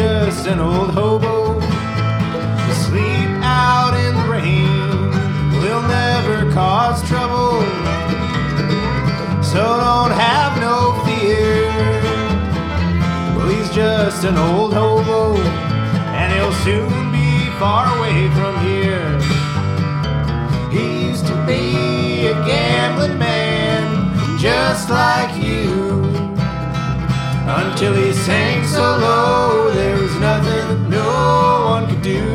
just an old hobo asleep out in the rain. He'll never cause trouble, so don't have no fear. Well, he's just an old hobo, and he'll soon be far away from here. He used to be a gambling man, just like you, until he sank so low there was nothing that no one could do.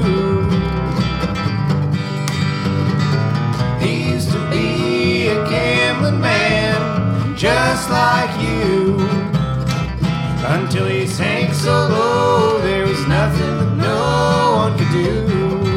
He used to be a gambling man, just like you, until he sank so low there was nothing that no one could do.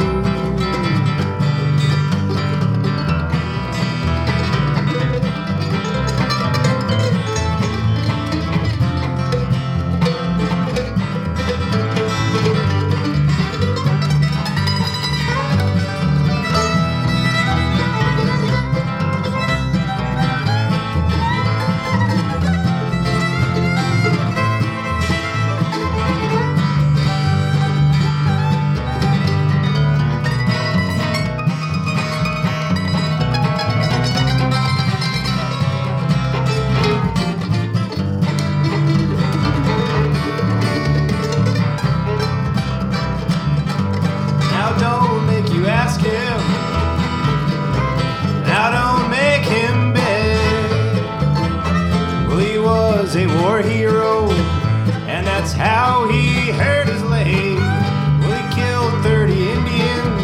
A war hero, and that's how he hurt his leg. Well, he killed 30 Indians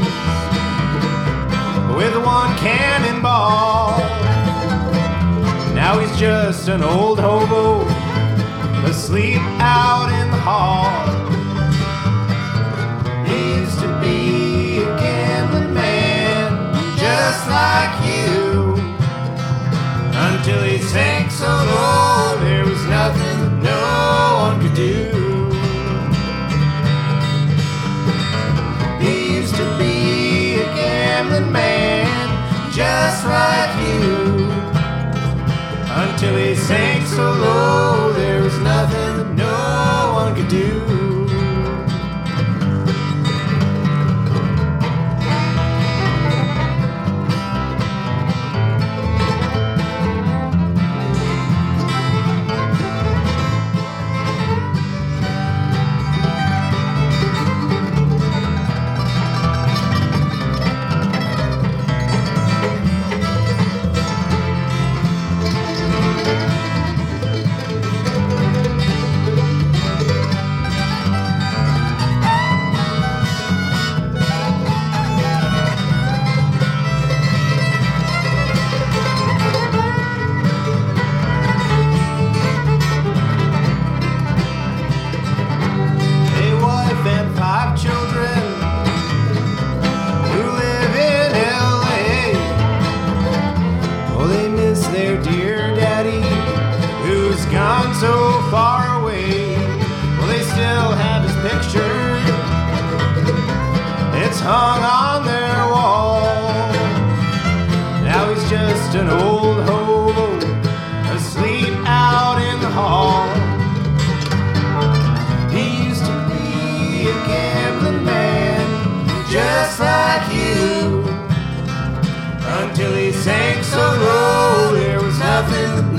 with one cannonball. Now he's just an old hobo asleep out in the hall. He used to be a gambling man, just like you, until he sank so low there was nothing that no one could do. He used to be a gambling man, just like you, until he sank so low there was nothing that no one could do. So far away, well, they still have his picture. It's hung on their wall. Now he's just an old hobo asleep out in the hall. He used to be a gambling man, just like you, until he sank so low there was nothing